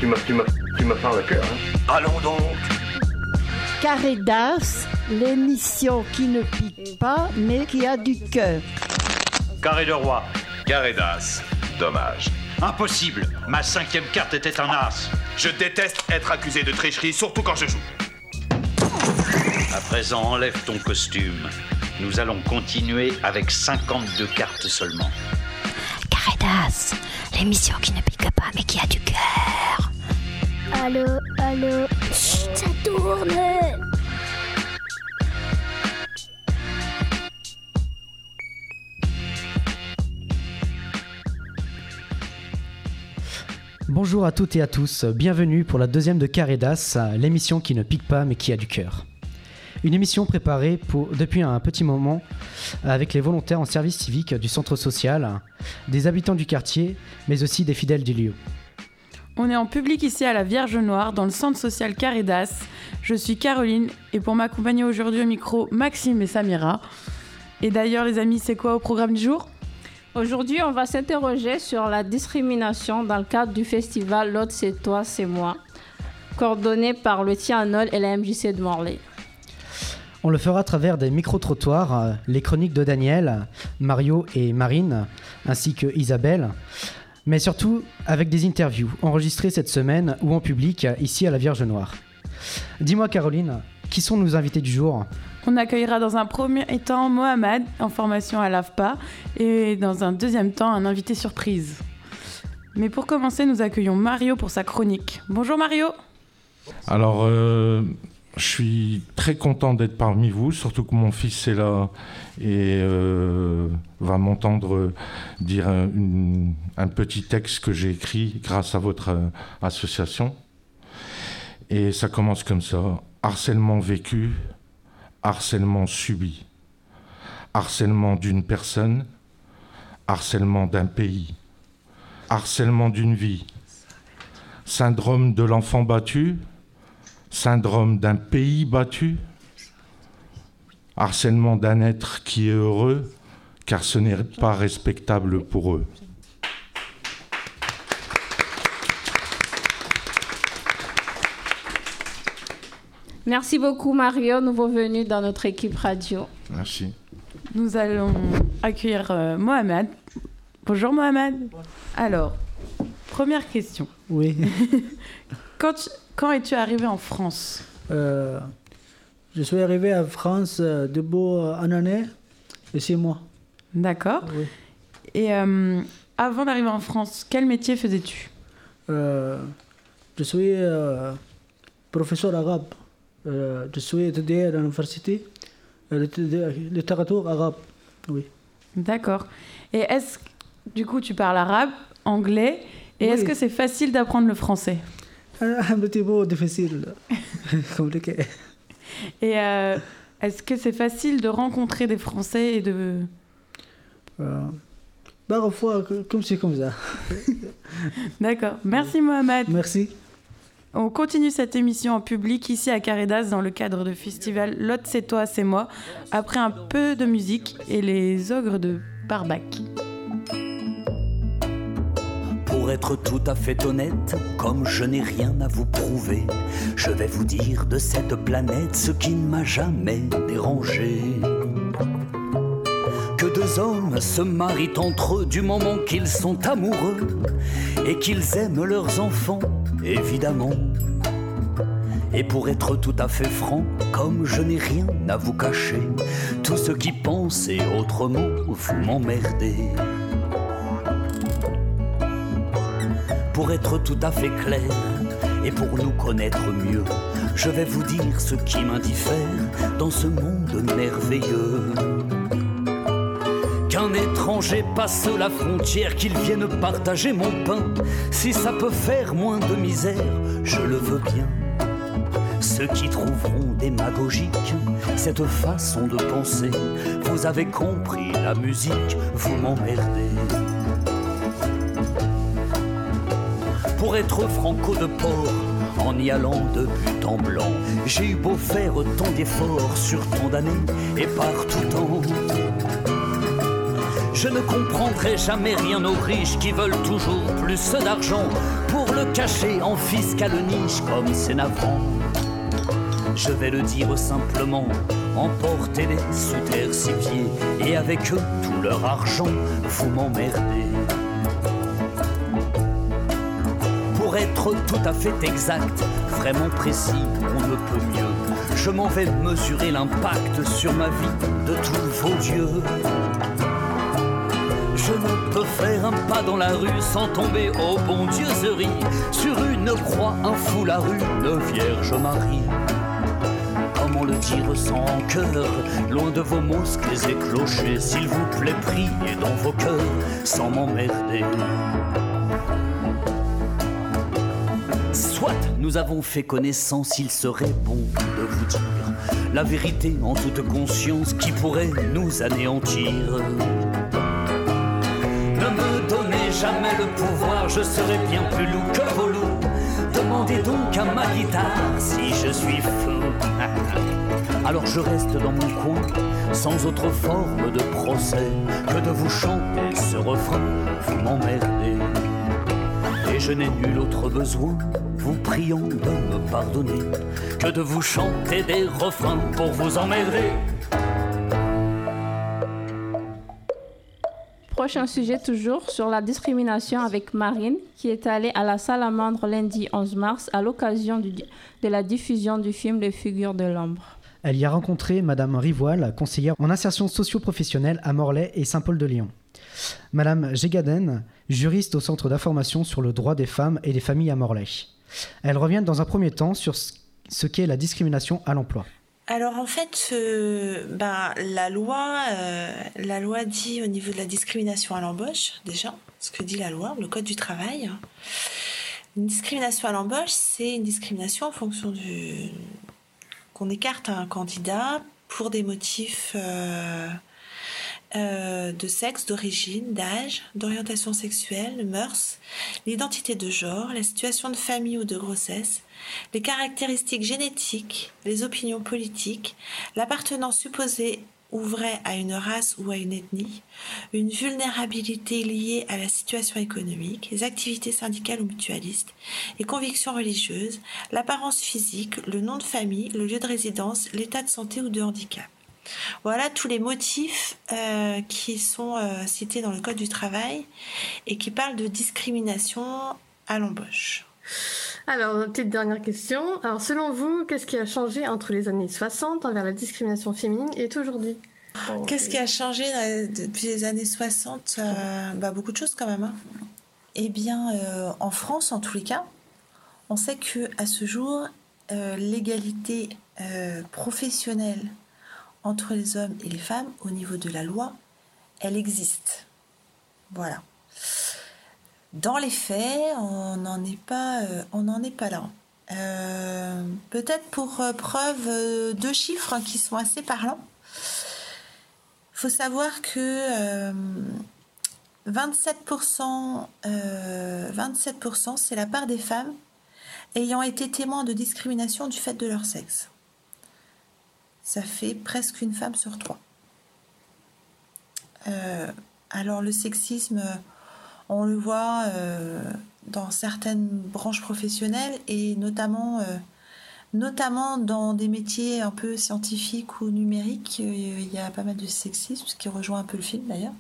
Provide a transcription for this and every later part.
Tu m'as fait le cœur, hein. Allons donc. Carré d'As, l'émission qui ne pique pas, mais qui a du cœur. Carré de roi. Carré d'As. Dommage. Impossible. Ma 5e carte était un as. Je déteste être accusé de tricherie, surtout quand je joue. À présent, enlève ton costume. Nous allons continuer avec 52 cartes seulement. Carré d'As, l'émission qui ne pique pas mais qui a du cœur. Allô, allô, chut, ça tourne. Bonjour à toutes et à tous, bienvenue pour la deuxième de Carré d'As, l'émission qui ne pique pas mais qui a du cœur. Une émission préparée depuis un petit moment avec les volontaires en service civique du centre social, des habitants du quartier, mais aussi des fidèles du lieu. On est en public ici à la Vierge Noire, dans le centre social Carré d'As. Je suis Caroline et pour m'accompagner aujourd'hui au micro, Maxime et Samira. Et d'ailleurs les amis, c'est quoi au programme du jour ? Aujourd'hui, on va s'interroger sur la discrimination dans le cadre du festival L'autre c'est toi, c'est moi, coordonné par le Tianol et la MJC de Morlaix. On le fera à travers des micro-trottoirs, les chroniques de Daniel, Mario et Marine, ainsi que Isabelle, mais surtout avec des interviews enregistrées cette semaine ou en public ici à la Vierge Noire. Dis-moi Caroline, qui sont nos invités du jour ? On accueillera dans un premier temps Mohamed, en formation à l'AFPA, et dans un deuxième temps un invité surprise. Mais pour commencer, nous accueillons Mario pour sa chronique. Bonjour Mario. Alors, je suis très content d'être parmi vous, surtout que mon fils est là et va m'entendre dire un petit texte que j'ai écrit grâce à votre association. Et ça commence comme ça. Harcèlement vécu, harcèlement subi, harcèlement d'une personne, harcèlement d'un pays, harcèlement d'une vie, syndrome de l'enfant battu, syndrome d'un pays battu, harcèlement d'un être qui est heureux, car ce n'est pas respectable pour eux. Merci beaucoup Mario, nouveau venu dans notre équipe radio. Merci. Nous allons accueillir Mohamed. Bonjour Mohamed. Alors, première question. Oui. Quand es-tu arrivé en France ? Je suis arrivé en France depuis une année et 6 mois. D'accord. Oui. Et avant d'arriver en France, quel métier faisais-tu ? Je suis professeur arabe. Je suis étudié à l'université, littérature arabe. Oui. D'accord. Et du coup, tu parles arabe, anglais, et oui. Est-ce que c'est facile d'apprendre le français ? Un petit peu difficile, compliqué. Et est-ce que c'est facile de rencontrer des Français et de... Parfois, comme c'est comme ça. D'accord. Merci Mohamed. Merci. On continue cette émission en public ici à Carré d'As dans le cadre du festival L'autre c'est toi, c'est moi, après un peu de musique et les ogres de Barbac. Pour être tout à fait honnête, comme je n'ai rien à vous prouver, je vais vous dire de cette planète ce qui ne m'a jamais dérangé. Que deux hommes se marient entre eux du moment qu'ils sont amoureux et qu'ils aiment leurs enfants, évidemment. Et pour être tout à fait franc, comme je n'ai rien à vous cacher, tous ceux qui pensaient autrement, vous m'emmerdez. Pour être tout à fait clair, et pour nous connaître mieux, je vais vous dire ce qui m'indiffère dans ce monde merveilleux. Qu'un étranger passe la frontière, qu'il vienne partager mon pain, si ça peut faire moins de misère, je le veux bien. Ceux qui trouveront démagogique cette façon de penser, vous avez compris la musique, vous m'emmerdez. Pour être franco de port, en y allant de but en blanc, j'ai eu beau faire tant d'efforts sur tant d'années et par tout temps. Je ne comprendrai jamais rien aux riches qui veulent toujours plus d'argent pour le cacher en fiscale niche comme c'est navrant. Je vais le dire simplement, emportez-les sous terre 6 pieds et avec eux tout leur argent, vous m'emmerdez. Pour être tout à fait exact, vraiment précis, on ne peut mieux. Je m'en vais mesurer l'impact sur ma vie de tous vos dieux. Je ne peux faire un pas dans la rue sans tomber aux bondieuseries. Sur une croix, un foulard, une Vierge Marie. Comment le dire sans cœur, loin de vos mosques et clochers. S'il vous plaît, priez dans vos cœurs sans m'emmerder. Soit nous avons fait connaissance, il serait bon de vous dire la vérité en toute conscience qui pourrait nous anéantir. Ne me donnez jamais le pouvoir, je serai bien plus loup que vos loups. Demandez donc à ma guitare si je suis fou. Alors je reste dans mon coin, sans autre forme de procès que de vous chanter ce refrain, vous m'emmerdez. Et je n'ai nul autre besoin, vous priant de me pardonner, que de vous chanter des refrains pour vous emmerder. Prochain sujet toujours sur la discrimination avec Marine, qui est allée à la Salamandre lundi 11 mars à l'occasion de la diffusion du film Les Figures de l'Ombre. Elle y a rencontré Madame Rivoal, conseillère en insertion socio-professionnelle à Morlaix et Saint-Paul-de-Léon. Madame Gégaden, juriste au Centre d'information sur le droit des femmes et des familles à Morlaix. Elle revient dans un premier temps sur ce qu'est la discrimination à l'emploi. Alors en fait, la loi dit au niveau de la discrimination à l'embauche, déjà, ce que dit la loi, le Code du travail. Une discrimination à l'embauche, c'est une discrimination en fonction qu'on écarte un candidat pour des motifs de sexe, d'origine, d'âge, d'orientation sexuelle, de mœurs, l'identité de genre, la situation de famille ou de grossesse, les caractéristiques génétiques, les opinions politiques, l'appartenance supposée ou vraie à une race ou à une ethnie, une vulnérabilité liée à la situation économique, les activités syndicales ou mutualistes, les convictions religieuses, l'apparence physique, le nom de famille, le lieu de résidence, l'état de santé ou de handicap. Voilà tous les motifs qui sont cités dans le Code du travail et qui parlent de discrimination à l'embauche. Alors, une petite dernière question. Alors, selon vous, qu'est-ce qui a changé entre les années 60 envers la discrimination féminine et aujourd'hui ? Qu'est-ce qui a changé depuis les années 60 ? Beaucoup de choses quand même. Eh bien, en France, en tous les cas, on sait qu'à ce jour, l'égalité professionnelle entre les hommes et les femmes, au niveau de la loi, elle existe. Voilà. Dans les faits, on n'en est pas là. Peut-être pour preuve 2 chiffres qui sont assez parlants. Il faut savoir que 27%, c'est la part des femmes ayant été témoins de discrimination du fait de leur sexe. Ça fait presque une femme sur 3. Alors le sexisme, on le voit dans certaines branches professionnelles et notamment dans des métiers un peu scientifiques ou numériques. Il y a pas mal de sexisme, ce qui rejoint un peu le film d'ailleurs.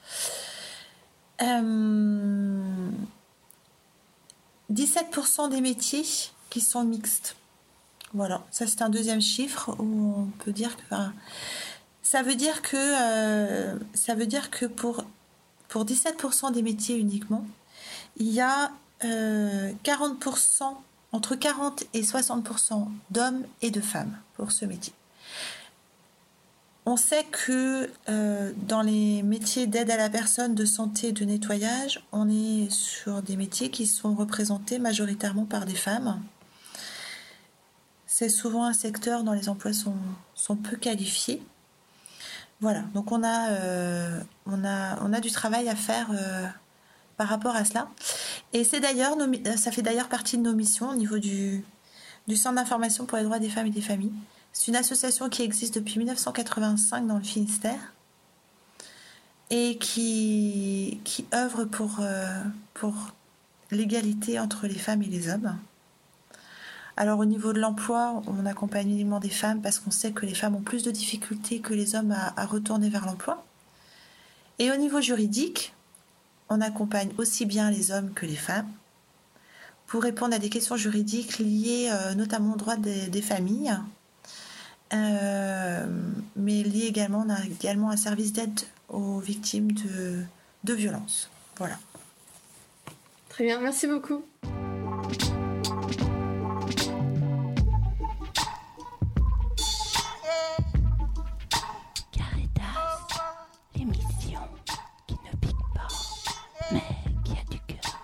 17% des métiers qui sont mixtes. Voilà, ça c'est un deuxième chiffre où on peut dire que ça veut dire que pour 17% des métiers uniquement, il y a 40%, entre 40 et 60% d'hommes et de femmes pour ce métier. On sait que dans les métiers d'aide à la personne, de santé, de nettoyage, on est sur des métiers qui sont représentés majoritairement par des femmes. C'est souvent un secteur dont les emplois sont peu qualifiés. Voilà, donc on a du travail à faire par rapport à cela. Et ça fait d'ailleurs partie de nos missions au niveau du Centre d'information pour les droits des femmes et des familles. C'est une association qui existe depuis 1985 dans le Finistère et qui œuvre pour l'égalité entre les femmes et les hommes. Alors au niveau de l'emploi, on accompagne uniquement des femmes parce qu'on sait que les femmes ont plus de difficultés que les hommes à retourner vers l'emploi. Et au niveau juridique, on accompagne aussi bien les hommes que les femmes pour répondre à des questions juridiques liées notamment au droit des familles. Mais liées également, on a également un service d'aide aux victimes de violences. Voilà. Très bien, merci beaucoup. L'émission qui ne pique pas, mais qui a du cœur.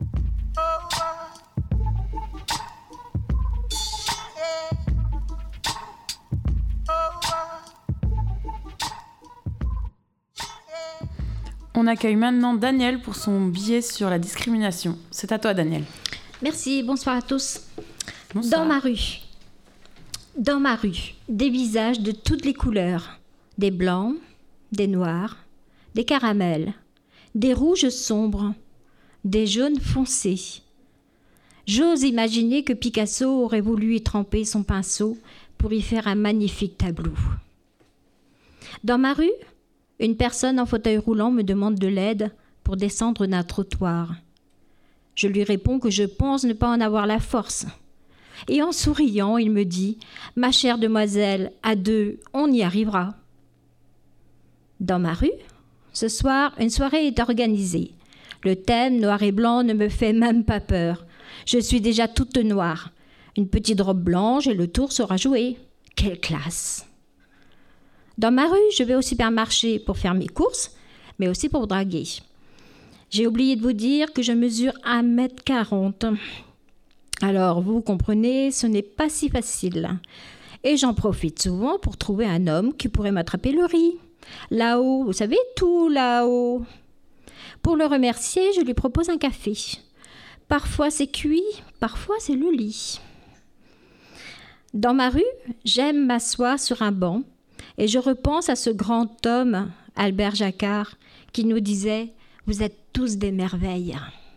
On accueille maintenant Daniel pour son billet sur la discrimination. C'est à toi, Daniel. Merci, bonsoir à tous. Bonsoir. Dans ma rue, des visages de toutes les couleurs. Des blancs, des noirs, des caramels, des rouges sombres, des jaunes foncés. J'ose imaginer que Picasso aurait voulu y tremper son pinceau pour y faire un magnifique tableau. Dans ma rue, une personne en fauteuil roulant me demande de l'aide pour descendre d'un trottoir. Je lui réponds que je pense ne pas en avoir la force. Et en souriant, il me dit « Ma chère demoiselle, à deux, on y arrivera. » Dans ma rue, ce soir, une soirée est organisée. Le thème noir et blanc ne me fait même pas peur. Je suis déjà toute noire. Une petite robe blanche et le tour sera joué. Quelle classe! Dans ma rue, je vais au supermarché pour faire mes courses, mais aussi pour draguer. J'ai oublié de vous dire que je mesure 1m40. Alors, vous comprenez, ce n'est pas si facile. Et j'en profite souvent pour trouver un homme qui pourrait m'attraper le riz. Là-haut, vous savez, tout là-haut. Pour le remercier, je lui propose un café. Parfois c'est cuit, parfois c'est le lit. Dans ma rue, j'aime m'asseoir sur un banc et je repense à ce grand homme, Albert Jacquard, qui nous disait « Vous êtes tous des merveilles ».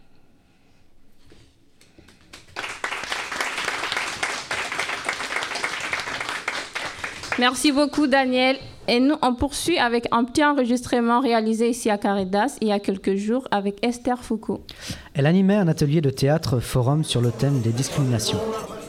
Merci beaucoup, Daniel. Et nous, on poursuit avec un petit enregistrement réalisé ici à Caridas il y a quelques jours avec Esther Foucault. Elle animait un atelier de théâtre forum sur le thème des discriminations.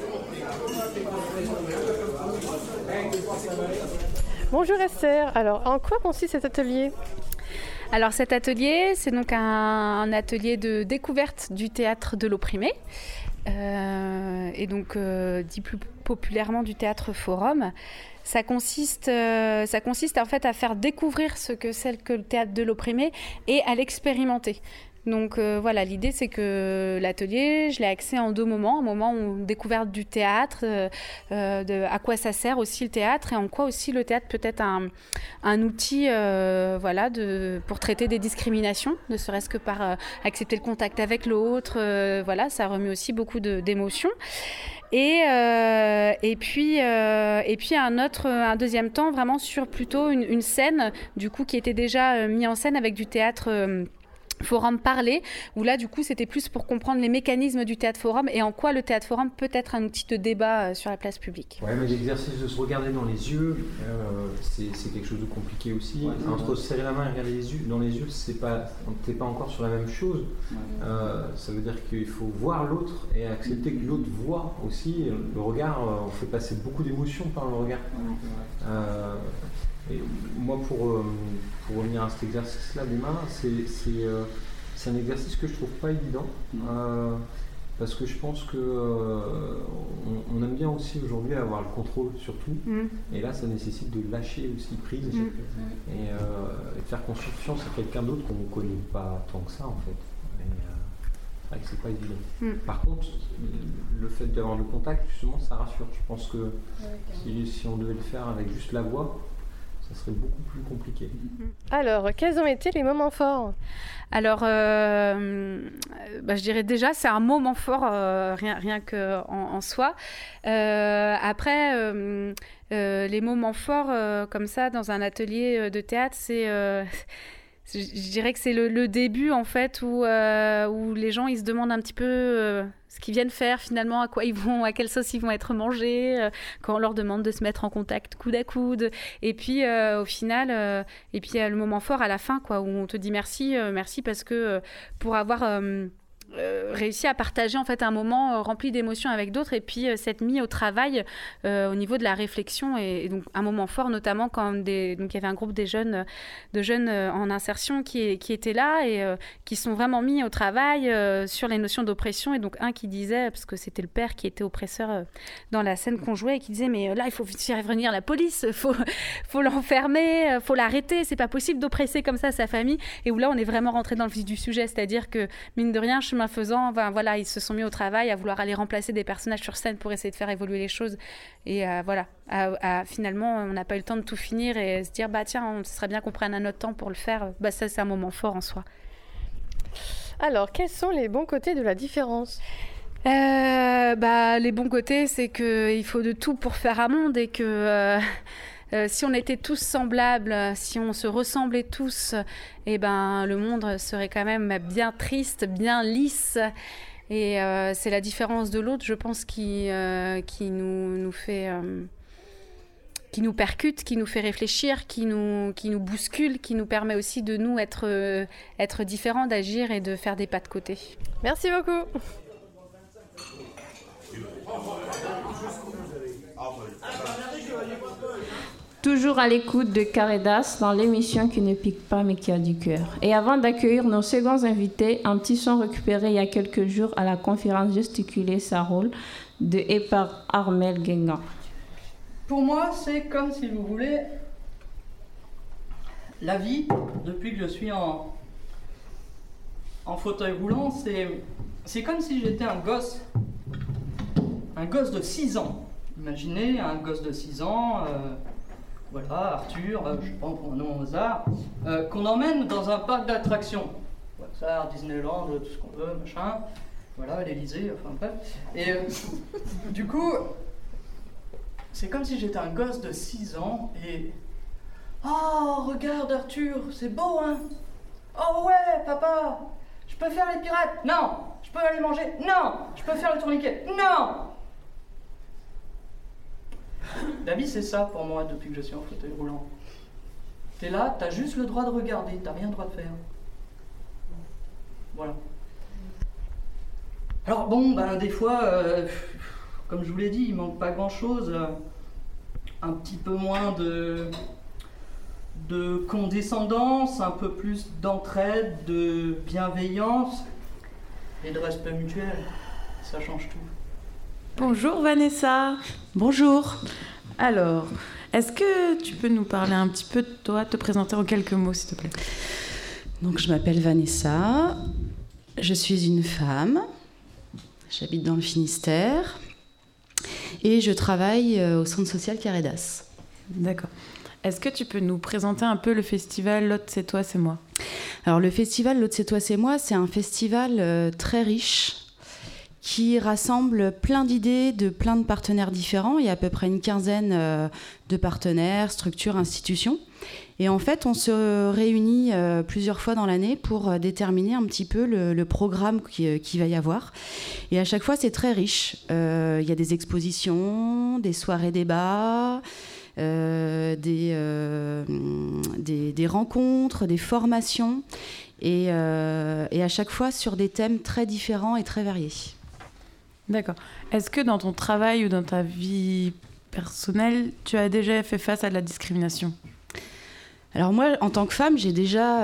Bonjour Esther, alors en quoi consiste cet atelier ? Alors cet atelier, c'est donc un atelier de découverte du théâtre de l'opprimé, et donc dit plus populairement du théâtre forum. Ça consiste en fait à faire découvrir ce que c'est que le théâtre de l'opprimé et à l'expérimenter. Donc voilà, l'idée c'est que l'atelier, je l'ai axé en deux moments. Un moment où découverte du théâtre, à quoi ça sert aussi le théâtre et en quoi aussi le théâtre peut être un outil pour traiter des discriminations, ne serait-ce que par accepter le contact avec l'autre. Voilà, ça remet aussi beaucoup d'émotions. Et puis un deuxième temps vraiment sur plutôt une scène du coup qui était déjà mis en scène avec du théâtre forum parlé, où là du coup c'était plus pour comprendre les mécanismes du théâtre forum et en quoi le théâtre forum peut être un outil de débat sur la place publique. Ouais, mais l'exercice de se regarder dans les yeux, c'est quelque chose de compliqué aussi. Ouais, entre serrer la main et regarder dans les yeux, t'es pas encore sur la même chose. Ouais. Ça veut dire qu'il faut voir l'autre et accepter que l'autre voit aussi. Le regard, on fait passer beaucoup d'émotions par le regard. Et moi, pour revenir à cet exercice-là des mains, c'est un exercice que je trouve pas évident, parce que je pense que on aime bien aussi aujourd'hui avoir le contrôle sur tout, et là, ça nécessite de lâcher aussi prise et de faire confiance à quelqu'un d'autre qu'on ne connaît pas tant que ça en fait. C'est vrai que c'est pas évident. Par contre, le fait d'avoir le contact, justement, ça rassure. Je pense que si on devait le faire avec juste la voix, ça serait beaucoup plus compliqué. Alors, quels ont été les moments forts ? Alors, je dirais déjà, c'est un moment fort, rien qu'en soi. Après, les moments forts, comme ça, dans un atelier de théâtre, je dirais que c'est le début en fait où les gens ils se demandent un petit peu ce qu'ils viennent faire finalement, à quoi ils vont, à quelle sauce ils vont être mangés, quand on leur demande de se mettre en contact coude à coude. Et puis au final, et puis il y a le moment fort à la fin quoi, où on te dit merci parce que pour avoir réussi à partager en fait un moment rempli d'émotions avec d'autres, et puis s'être mis au travail au niveau de la réflexion, et donc un moment fort notamment quand donc il y avait un groupe de jeunes en insertion qui étaient là et qui sont vraiment mis au travail sur les notions d'oppression, et donc un qui disait, parce que c'était le père qui était oppresseur dans la scène qu'on jouait, et qui disait mais là il faut faire venir la police, faut l'enfermer, faut l'arrêter, c'est pas possible d'oppresser comme ça sa famille, et où là on est vraiment rentré dans le vif du sujet, c'est-à-dire que mine de rien, chemin faisant, voilà, ils se sont mis au travail à vouloir aller remplacer des personnages sur scène pour essayer de faire évoluer les choses. Et voilà, finalement, on n'a pas eu le temps de tout finir et se dire, bah tiens, ce serait bien qu'on prenne un autre temps pour le faire. Bah ça, c'est un moment fort en soi. Alors, quels sont les bons côtés de la différence ? Les bons côtés, c'est qu'il faut de tout pour faire un monde, et que si on était tous semblables, si on se ressemblait tous, le monde serait quand même bien triste, bien lisse. Et c'est la différence de l'autre, je pense, qui nous fait, qui nous percute, qui nous fait réfléchir, qui nous bouscule, qui nous permet aussi de nous être différents, d'agir et de faire des pas de côté. Merci beaucoup. Toujours à l'écoute de Caridas dans l'émission qui ne pique pas mais qui a du cœur. Et avant d'accueillir nos seconds invités, un petit son récupéré il y a quelques jours à la conférence Gesticuler ça roule et par Armel Guingamp. Pour moi, c'est comme si vous voulez la vie depuis que je suis en fauteuil roulant, c'est comme si j'étais un gosse de 6 ans. Imaginez un gosse de 6 ans. Voilà, Arthur, je prends pour un nom au hasard, qu'on emmène dans un parc d'attractions. Voilà, Disneyland, tout ce qu'on veut, machin. Voilà, l'Elysée, enfin bref. Et du coup, c'est comme si j'étais un gosse de 6 ans et... Oh, regarde Arthur, c'est beau, hein? Oh ouais, papa, je peux faire les pirates? Non! Je peux aller manger? Non! Je peux faire le tourniquet? Non! La vie, c'est ça pour moi depuis que je suis en fauteuil roulant. T'es là, t'as juste le droit de regarder, t'as rien le droit de faire. Voilà. Alors bon, des fois, comme je vous l'ai dit, il manque pas grand-chose. Un petit peu moins de condescendance, un peu plus d'entraide, de bienveillance et de respect mutuel. Ça change tout. Bonjour Vanessa. Bonjour. Alors, est-ce que tu peux nous parler un petit peu de toi, te présenter en quelques mots s'il te plaît? Donc je m'appelle Vanessa, je suis une femme, j'habite dans le Finistère et je travaille au centre social Caridas. D'accord. Est-ce que tu peux nous présenter un peu le festival L'autre c'est toi, c'est moi? Alors le festival L'autre c'est toi, c'est moi, c'est un festival très riche qui rassemble plein d'idées de plein de partenaires différents. Il y a à peu près une quinzaine de partenaires, structures, institutions. Et en fait, on se réunit plusieurs fois dans l'année pour déterminer un petit peu le programme qui va y avoir. Et à chaque fois, c'est très riche. Il y a des expositions, des soirées débats, des rencontres, des formations. Et à chaque fois, sur des thèmes très différents et très variés. D'accord. Est-ce que dans ton travail ou dans ta vie personnelle, tu as déjà fait face à de la discrimination? Alors moi, en tant que femme, j'ai déjà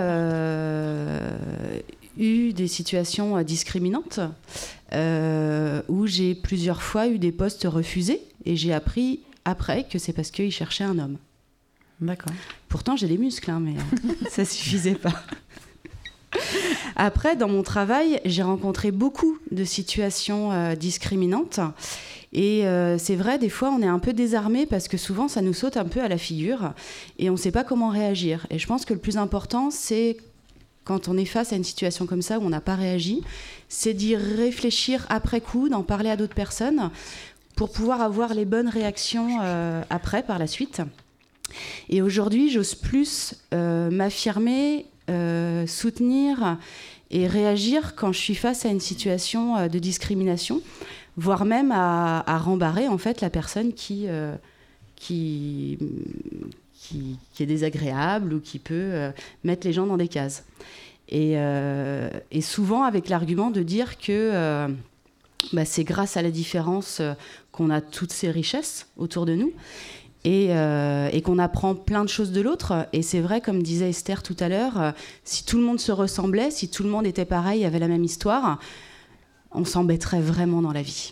eu des situations discriminantes où j'ai plusieurs fois eu des postes refusés et j'ai appris après que c'est parce qu'ils cherchaient un homme. D'accord. Pourtant, j'ai des muscles, mais ça suffisait pas. Après, dans mon travail, j'ai rencontré beaucoup de situations discriminantes. Et c'est vrai, des fois, on est un peu désarmé parce que souvent, ça nous saute un peu à la figure et on ne sait pas comment réagir. Et je pense que le plus important, c'est quand on est face à une situation comme ça où on n'a pas réagi, c'est d'y réfléchir après coup, d'en parler à d'autres personnes pour pouvoir avoir les bonnes réactions après, par la suite. Et aujourd'hui, j'ose plus m'affirmer soutenir et réagir quand je suis face à une situation de discrimination, voire même à rembarrer en fait la personne qui est désagréable ou qui peut mettre les gens dans des cases. Et souvent avec l'argument de dire que c'est grâce à la différence qu'on a toutes ces richesses autour de nous et qu'on apprend plein de choses de l'autre. Et c'est vrai, comme disait Esther tout à l'heure, si tout le monde se ressemblait, si tout le monde était pareil, avait la même histoire, on s'embêterait vraiment dans la vie.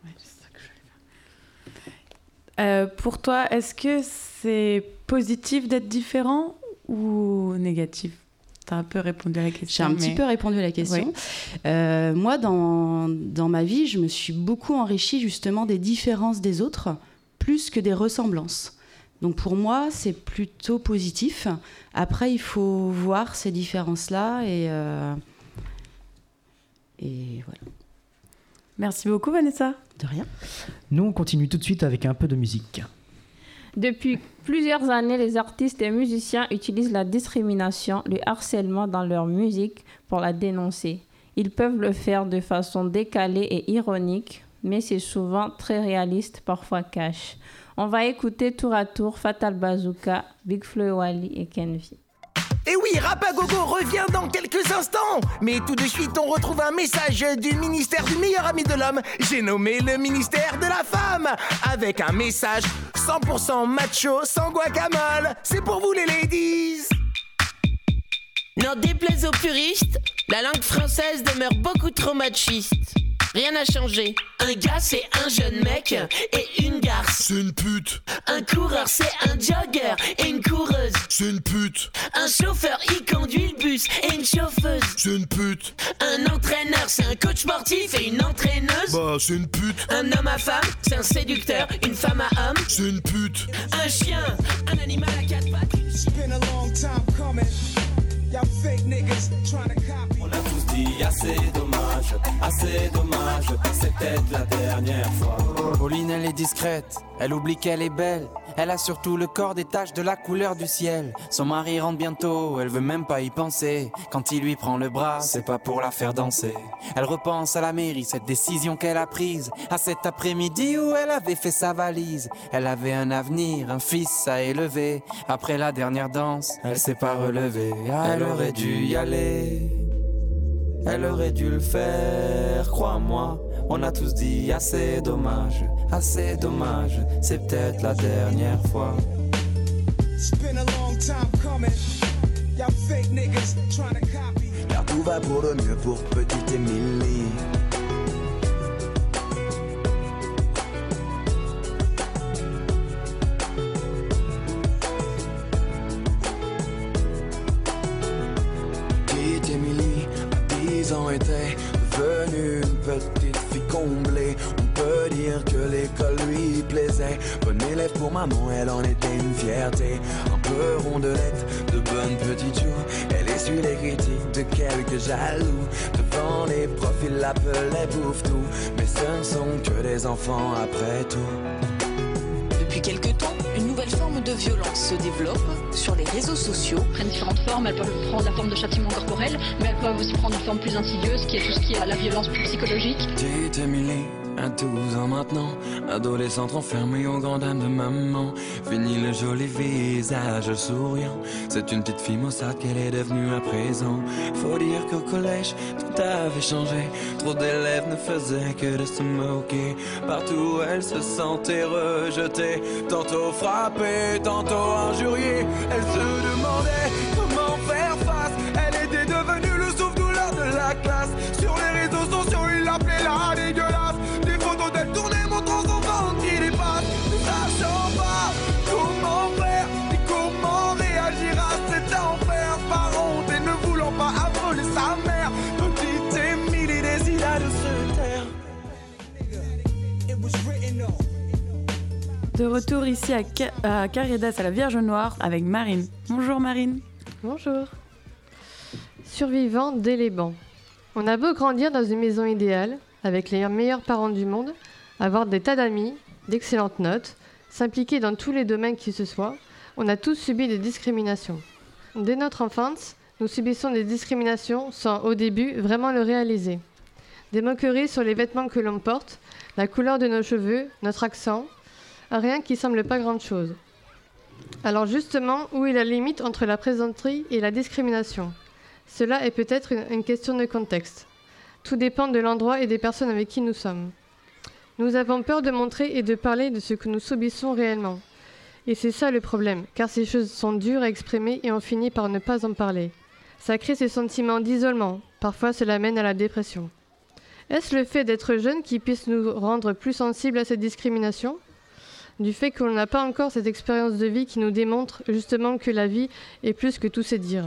Pour toi, est-ce que c'est positif d'être différent ou négatif ? Tu as un peu répondu à la question. J'ai un petit peu répondu à la question. Oui. Moi, dans ma vie, je me suis beaucoup enrichie justement des différences des autres, plus que des ressemblances. Donc pour moi, c'est plutôt positif. Après, il faut voir ces différences-là et voilà. Merci beaucoup, Vanessa. De rien. Nous, on continue tout de suite avec un peu de musique. Depuis plusieurs années, les artistes et musiciens utilisent la discrimination, le harcèlement dans leur musique pour la dénoncer. Ils peuvent le faire de façon décalée et ironique, mais c'est souvent très réaliste, parfois cash. On va écouter tour à tour Fatal Bazooka, Big Flo et Wally et Kenvi. Et oui, Rapagogo revient dans quelques instants. Mais tout de suite, on retrouve un message du ministère du meilleur ami de l'homme. J'ai nommé le ministère de la femme. Avec un message 100% macho, sans guacamole. C'est pour vous les ladies. N'en déplaise aux puristes, la langue française demeure beaucoup trop machiste. Rien n'a changé. Un gars, c'est un jeune mec et une garce. C'est une pute. Un coureur, c'est un jogger et une coureuse. C'est une pute. Un chauffeur, il conduit le bus et une chauffeuse. C'est une pute. Un entraîneur, c'est un coach sportif et une entraîneuse. Bah, c'est une pute. Un homme à femme, c'est un séducteur, une femme à homme. C'est une pute. Un chien, un animal à quatre pattes. It's been a long time coming. Y'all fake niggas trying to copy. On a tous dit assez dommage, c'est peut-être la dernière fois. Pauline, elle est discrète, elle oublie qu'elle est belle. Elle a surtout le corps des taches de la couleur du ciel. Son mari rentre bientôt, elle veut même pas y penser. Quand il lui prend le bras, c'est pas pour la faire danser. Elle repense à la mairie, cette décision qu'elle a prise. À cet après-midi où elle avait fait sa valise. Elle avait un avenir, un fils à élever. Après la dernière danse, elle s'est pas relevée. Elle aurait dû y aller, elle aurait dû le faire, crois-moi. On a tous dit assez dommage, c'est peut-être la dernière fois. Car tout va pour le mieux pour petite Émilie. Petite Émilie, à 10 ans était devenue une petite fille comblée. On peut dire que l'école lui plaisait. Bonne élève pour maman, elle en était une fierté. Un peu rondelette, de bonnes petites joues. Elle essuie les critiques de quelques jaloux. Devant les profs, ils l'appelaient bouffe-tout. Mais ce ne sont que des enfants après tout. Depuis quelque temps, une nouvelle forme de violence se développe sur les réseaux sociaux. Elles prennent différentes formes, elles peuvent prendre la forme de châtiment corporel, mais elles peuvent aussi prendre une forme plus insidieuse, qui est tout ce qui est la violence plus psychologique. Petite Émilie, à 12 ans maintenant, adolescente enfermée aux grandes dames de maman. Fini le joli visage souriant, c'est une petite fille maussade qu'elle est devenue à présent. Faut dire qu'au collège, tout avait changé. Trop d'élèves ne faisaient que de se moquer. Partout elle se sentait rejetée, tantôt frappée, tantôt injuriée. Elle se demandait comment faire face. Elle était devenue le souffle-douleur de la classe. Sur les réseaux sociaux, ils l'appelaient la dégueulasse. Des photos d'elle tournées montrant son ventre qui dépasse. Ne sachant pas comment faire et comment réagir à cet enfer. Par honte et ne voulant pas affoler sa mère, petite Émilie décida de se taire. De retour ici à Carédas, à la Vierge Noire, avec Marine. Bonjour Marine. Bonjour. Survivant dès les bancs. On a beau grandir dans une maison idéale, avec les meilleurs parents du monde, avoir des tas d'amis, d'excellentes notes, s'impliquer dans tous les domaines qui se soient, on a tous subi des discriminations. Dès notre enfance, nous subissons des discriminations sans, au début, vraiment le réaliser. Des moqueries sur les vêtements que l'on porte, la couleur de nos cheveux, notre accent, rien qui semble pas grand-chose. Alors justement, où est la limite entre la plaisanterie et la discrimination ? Cela est peut-être une question de contexte. Tout dépend de l'endroit et des personnes avec qui nous sommes. Nous avons peur de montrer et de parler de ce que nous subissons réellement. Et c'est ça le problème, car ces choses sont dures à exprimer et on finit par ne pas en parler. Ça crée ce sentiment d'isolement. Parfois, cela mène à la dépression. Est-ce le fait d'être jeune qui puisse nous rendre plus sensibles à cette discrimination ? Du fait qu'on n'a pas encore cette expérience de vie qui nous démontre justement que la vie est plus que tous ces dires.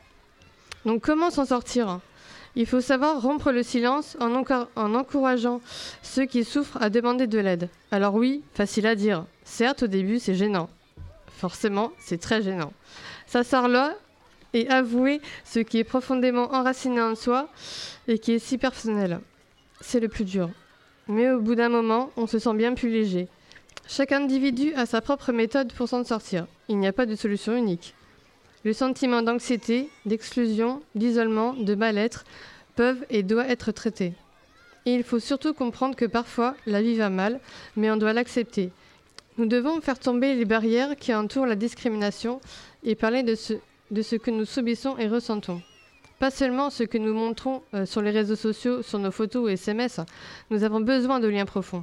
Donc comment s'en sortir ? Il faut savoir rompre le silence en encourageant ceux qui souffrent à demander de l'aide. Alors oui, facile à dire. Certes, au début, c'est gênant. Forcément, c'est très gênant. S'asseoir là et avouer ce qui est profondément enraciné en soi et qui est si personnel. C'est le plus dur. Mais au bout d'un moment, on se sent bien plus léger. Chaque individu a sa propre méthode pour s'en sortir. Il n'y a pas de solution unique. Le sentiment d'anxiété, d'exclusion, d'isolement, de mal-être peuvent et doivent être traités. Et il faut surtout comprendre que parfois, la vie va mal, mais on doit l'accepter. Nous devons faire tomber les barrières qui entourent la discrimination et parler de ce que nous subissons et ressentons. Pas seulement ce que nous montrons sur les réseaux sociaux, sur nos photos ou SMS. Nous avons besoin de liens profonds.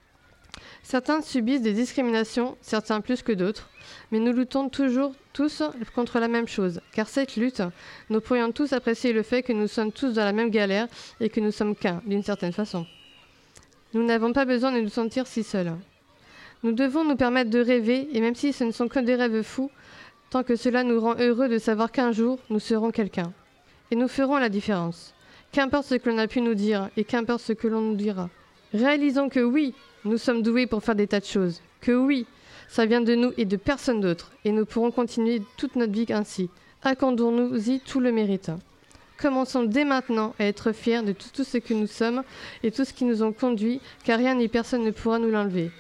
Certains subissent des discriminations, certains plus que d'autres, mais nous luttons toujours tous contre la même chose, car cette lutte, nous pourrions tous apprécier le fait que nous sommes tous dans la même galère et que nous sommes qu'un, d'une certaine façon. Nous n'avons pas besoin de nous sentir si seuls. Nous devons nous permettre de rêver, et même si ce ne sont que des rêves fous, tant que cela nous rend heureux de savoir qu'un jour, nous serons quelqu'un. Et nous ferons la différence. Qu'importe ce que l'on a pu nous dire, et qu'importe ce que l'on nous dira. Réalisons que oui, nous sommes doués pour faire des tas de choses. Que oui, ça vient de nous et de personne d'autre. Et nous pourrons continuer toute notre vie ainsi. Accordons-nous-y tout le mérite. Commençons dès maintenant à être fiers de tout ce que nous sommes et tout ce qui nous ont conduits, car rien ni personne ne pourra nous l'enlever.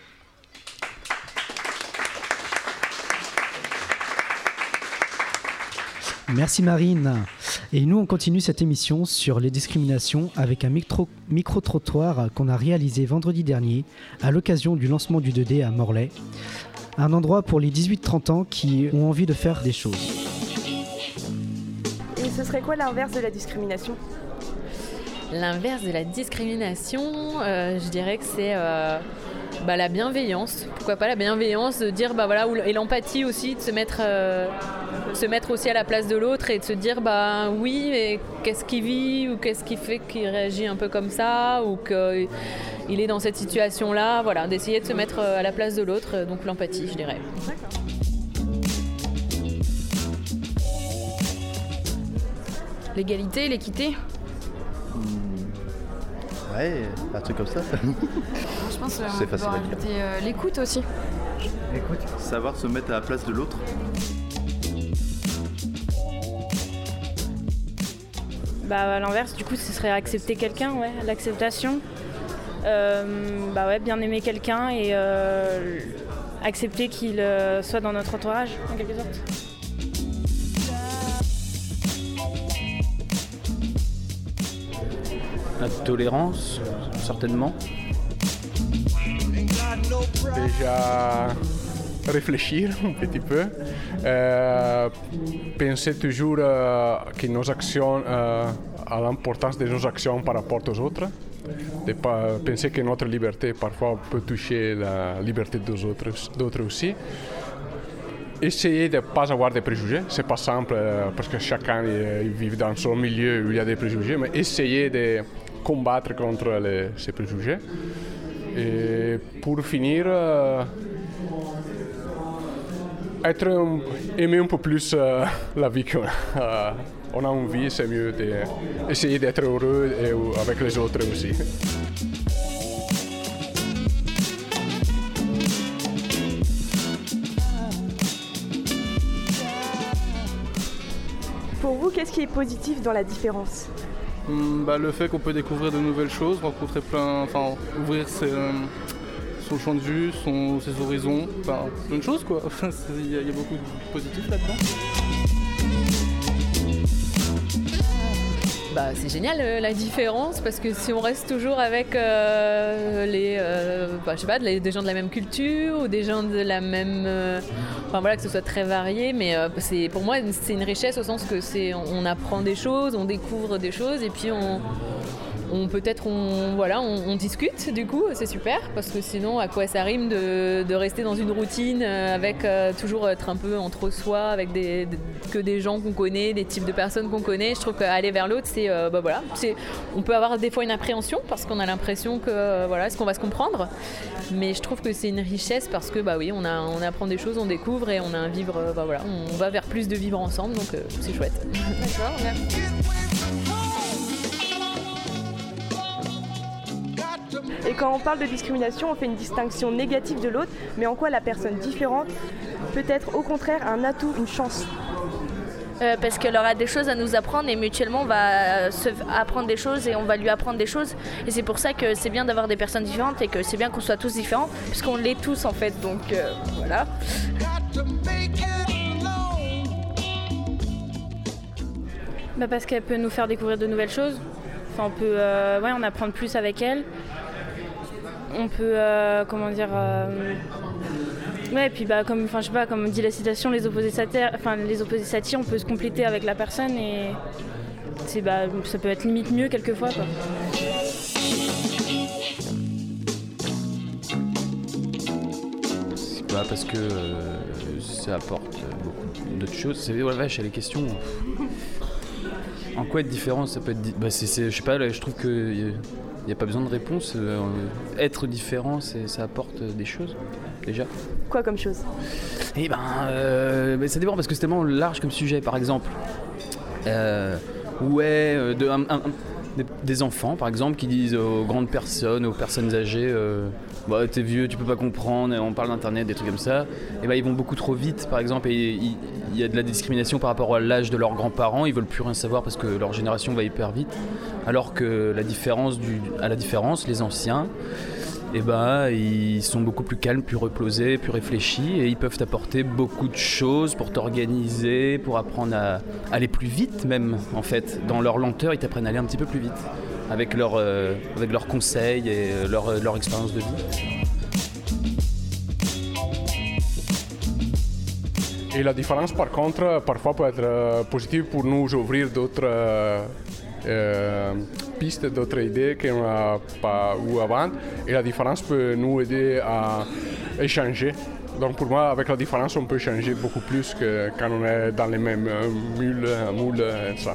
Merci Marine. Et nous, on continue cette émission sur les discriminations avec un micro-trottoir qu'on a réalisé vendredi dernier à l'occasion du lancement du 2D à Morlaix. Un endroit pour les 18-30 ans qui ont envie de faire des choses. Et ce serait quoi l'inverse de la discrimination ? L'inverse de la discrimination, je dirais que c'est la bienveillance. Pourquoi pas la bienveillance de dire et l'empathie aussi, de se mettre aussi à la place de l'autre et de se dire oui, mais qu'est-ce qu'il vit ou qu'est-ce qui fait qu'il réagit un peu comme ça ou qu'il est dans cette situation-là, voilà, d'essayer de se mettre à la place de l'autre, donc l'empathie, je dirais. D'accord. L'égalité, l'équité. Ouais, un truc comme ça. Je pense qu'on peut rajouter l'écoute aussi. Écoute, savoir se mettre à la place de l'autre. À l'inverse, du coup, ce serait accepter quelqu'un, ouais, l'acceptation. Bien aimer quelqu'un et accepter qu'il soit dans notre entourage, en quelque sorte. La tolérance, certainement. Déjà réfléchir un petit peu, penser toujours que nos actions, à l'importance de nos actions par rapport aux autres, de pas penser que notre liberté parfois peut toucher la liberté des d'autres aussi. Essayer de ne pas avoir de préjugés, c'est pas simple parce que chacun vit dans son milieu où il y a des préjugés, mais essayer de combattre contre ces préjugés. Et pour finir, aimer un peu plus la vie qu'on a envie, c'est mieux d'essayer d'être heureux et avec les autres aussi. Pour vous, qu'est-ce qui est positif dans la différence ? Le fait qu'on peut découvrir de nouvelles choses, rencontrer ouvrir son champ de vue, ses horizons, plein de choses quoi. Il y a beaucoup de positifs là-dedans. C'est génial la différence, parce que si on reste toujours avec des gens de la même culture ou des gens de la même... que ce soit très varié, mais pour moi c'est une richesse au sens que on apprend des choses, on découvre des choses et puis on discute, du coup c'est super, parce que sinon à quoi ça rime de rester dans une routine avec toujours être un peu entre soi, avec que des gens qu'on connaît, des types de personnes qu'on connaît. Je trouve qu'aller vers l'autre on peut avoir des fois une appréhension parce qu'on a l'impression que est-ce qu'on va se comprendre, mais je trouve que c'est une richesse parce que on apprend des choses, on découvre et on a un vivre, on va vers plus de vivre ensemble, donc c'est chouette. D'accord, merci. Et quand on parle de discrimination, on fait une distinction négative de l'autre, mais en quoi la personne différente peut être au contraire un atout, une chance ? Parce qu'elle aura des choses à nous apprendre et mutuellement on va se apprendre des choses et on va lui apprendre des choses. Et c'est pour ça que c'est bien d'avoir des personnes différentes et que c'est bien qu'on soit tous différents, puisqu'on l'est tous en fait, donc voilà. Parce qu'elle peut nous faire découvrir de nouvelles choses. Enfin, on peut en apprendre plus avec elle. On peut, et puis comme dit la citation, les opposés s'attirent, on peut se compléter avec la personne et ça peut être limite mieux quelquefois, quoi. Parce que ça apporte beaucoup d'autres choses. C'est les questions. En quoi être différent, ça peut être... je sais pas, là, je trouve qu'il n'y a pas besoin de réponse. Être différent, ça apporte des choses, déjà. Quoi comme chose ? Ça dépend, parce que c'est tellement large comme sujet, par exemple. Des enfants, par exemple, qui disent aux grandes personnes, aux personnes âgées... t'es vieux, tu peux pas comprendre, on parle d'internet, des trucs comme ça. Ils vont beaucoup trop vite, par exemple, et il y a de la discrimination par rapport à l'âge de leurs grands-parents. Ils veulent plus rien savoir parce que leur génération va hyper vite. Alors que à la différence, les anciens, ils sont beaucoup plus calmes, plus reposés, plus réfléchis, et ils peuvent t'apporter beaucoup de choses pour t'organiser, pour apprendre à aller plus vite même, en fait. Dans leur lenteur, ils t'apprennent à aller un petit peu plus vite. Avec leurs conseils et leur expérience de vie. Et la différence, par contre, parfois peut être positive pour nous ouvrir d'autres pistes, d'autres idées qu'on n'a pas eues avant. Et la différence peut nous aider à échanger. Donc pour moi, avec la différence, on peut échanger beaucoup plus que quand on est dans les mêmes moules et ça.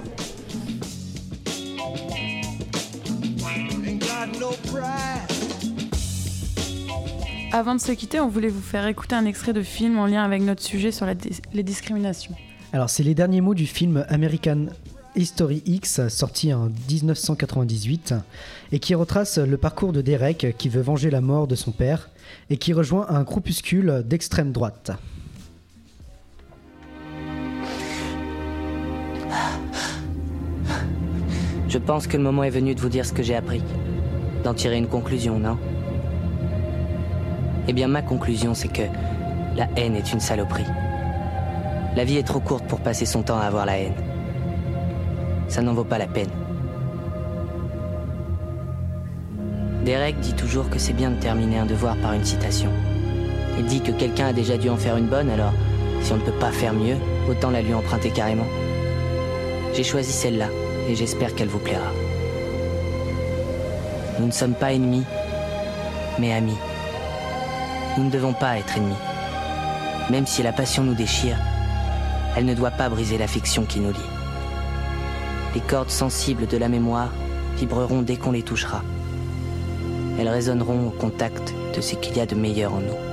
Avant de se quitter, on voulait vous faire écouter un extrait de film en lien avec notre sujet sur les discriminations. Alors, c'est les derniers mots du film American History X, sorti en 1998, et qui retrace le parcours de Derek, qui veut venger la mort de son père, et qui rejoint un groupuscule d'extrême droite. Je pense que le moment est venu de vous dire ce que j'ai appris. D'en tirer une conclusion, non ? Eh bien, ma conclusion, c'est que la haine est une saloperie. La vie est trop courte pour passer son temps à avoir la haine. Ça n'en vaut pas la peine. Derek dit toujours que c'est bien de terminer un devoir par une citation. Il dit que quelqu'un a déjà dû en faire une bonne, alors si on ne peut pas faire mieux, autant la lui emprunter carrément. J'ai choisi celle-là, et j'espère qu'elle vous plaira. Nous ne sommes pas ennemis, mais amis. Nous ne devons pas être ennemis. Même si la passion nous déchire, elle ne doit pas briser l'affection qui nous lie. Les cordes sensibles de la mémoire vibreront dès qu'on les touchera. Elles résonneront au contact de ce qu'il y a de meilleur en nous.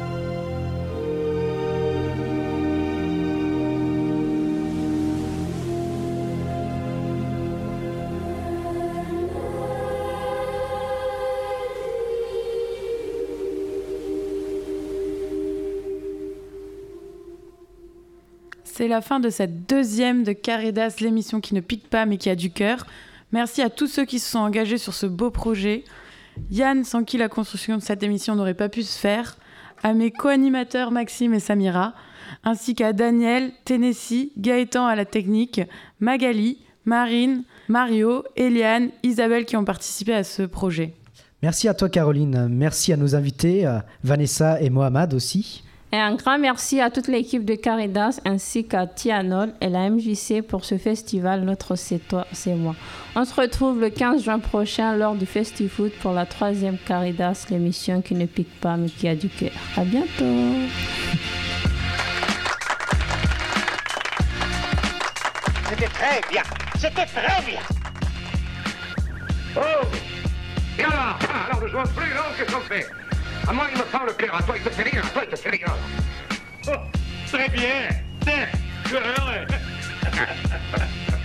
C'est la fin de cette deuxième de Caridas, l'émission qui ne pique pas mais qui a du cœur. Merci à tous ceux qui se sont engagés sur ce beau projet. Yann, sans qui la construction de cette émission n'aurait pas pu se faire. À mes co-animateurs Maxime et Samira, ainsi qu'à Daniel, Tennessee, Gaëtan à la technique, Magali, Marine, Mario, Eliane, Isabelle qui ont participé à ce projet. Merci à toi Caroline, merci à nos invités, Vanessa et Mohamed aussi. Et un grand merci à toute l'équipe de Caridas ainsi qu'à Tianol et la MJC pour ce festival Notre C'est toi, c'est moi. On se retrouve le 15 juin prochain lors du FestiFoot pour la 3e Caridas, l'émission qui ne pique pas mais qui a du cœur. À bientôt. C'était très bien. C'était très bien. Oh. Et alors ne jouons plus, non? Qu'est-ce qu'on fait? À moi, il me semble clair. À toi, il te fait rien. À toi, il te fait rien. Oh, très bien. C'est heureux.